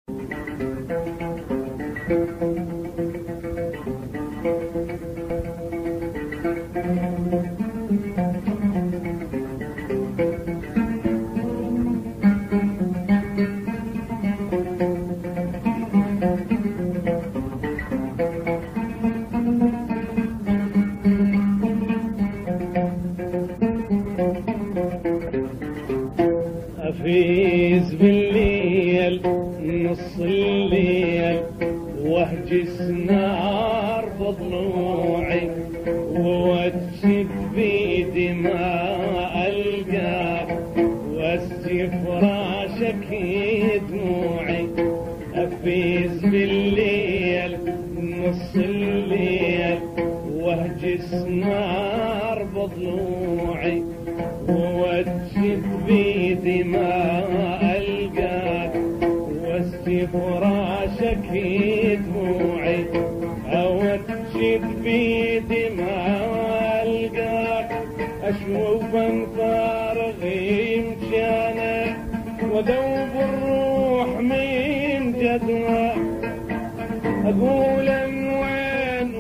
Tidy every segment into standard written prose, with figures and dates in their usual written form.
أفيز بالليل نص الليل واهجس نار بضلوعي ووجد بيدي ما ألقاك واسجي فراشك دموعي. أفيز بالليل نص الليل واهجس نار بضلوعي ووجد بيدي ما ألقاك واسجي فراشك دموعي. أوجد بيدي ما ألقاك أشوفا فارغي مشانك وذوب الروح من جدوى. أقول وين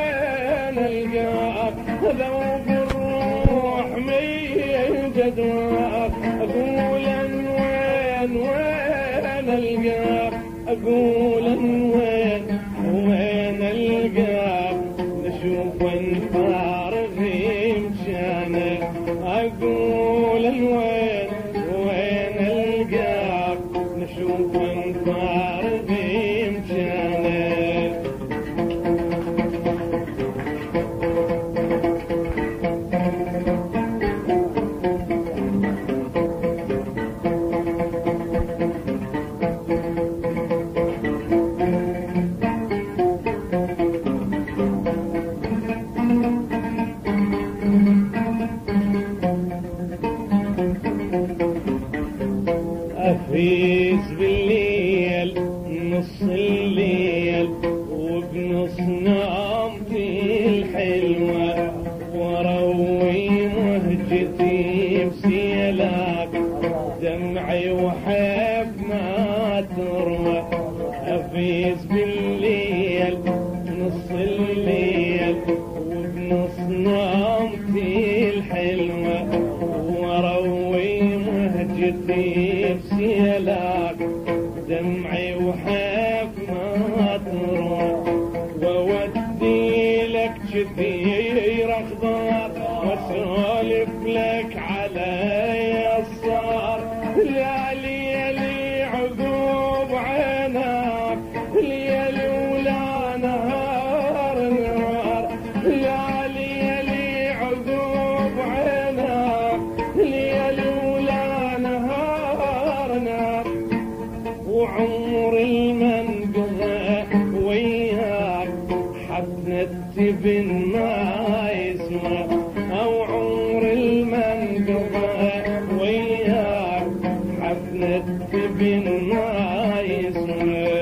ألقاك ذوب الروح من جدواك. أقول وين ألقاك أقول وين ألقاك نشوف فارغي مشانك. أقول وين ألقاك نشوف فارغي مشانك. أفيز بالليل نص الليل وبنص نومتي الحلوة وروي مهجتي بسيلاك دمعي وحب ما تروى. أفيز بالليل نص الليل وبنص نومتي الحلوة وروي مهجتي بسيلاك دمعي وحب ما تروى. وودي لك كثير اخضر واسولف لك علي الصار. ليالي عقوب عيناك ليالي ولا نهار. ليالي عقوب عيناك ليالي ولا نهار. وعمر المنقضى وياك حفنة تبن ما يسمع. أو عمر المنقضى وياك حفنة تبن ما يسمع.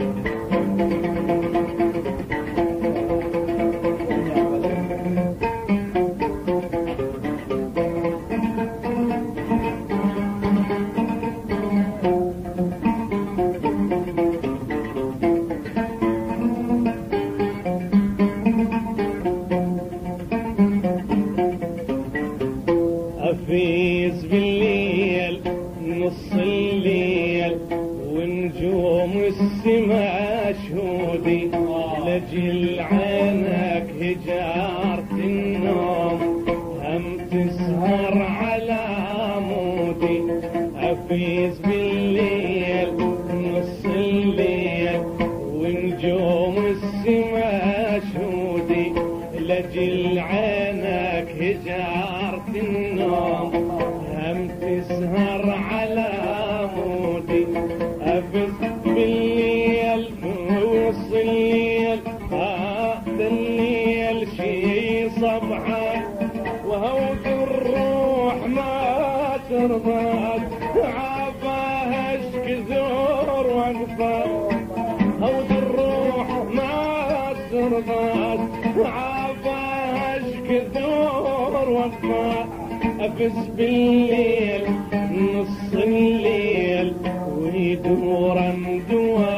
أفيز بالليل نص الليل ونجوم السما شهودي لجل عينك هجارة النوم هم تسهر على عمودي. أفيز بالليل نص الليل ونجوم السما شهودي لجل عينك هجارة النوم هم تسهر على عمودي. أفز بالليل نص الليل هذا الليل شي صبحك وهود الروح ما ترضاك. عافاها كثور وانفاك هود الروح ما ترضاك. عافاها كثور وانفاك. أفز بالليل نص الليل ويدور مدوى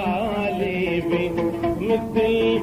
مثل